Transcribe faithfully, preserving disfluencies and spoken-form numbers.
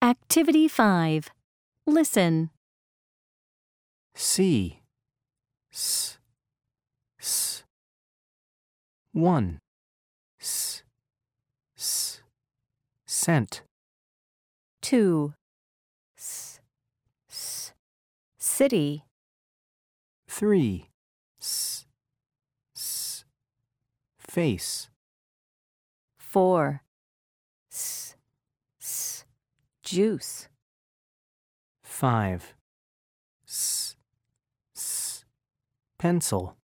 Activity five. Listen. See. S. S. One. S. S. Scent. Two. S. S. City. Three. S. S. Face. Four. S. S. Juice. Five. S. S. Pencil.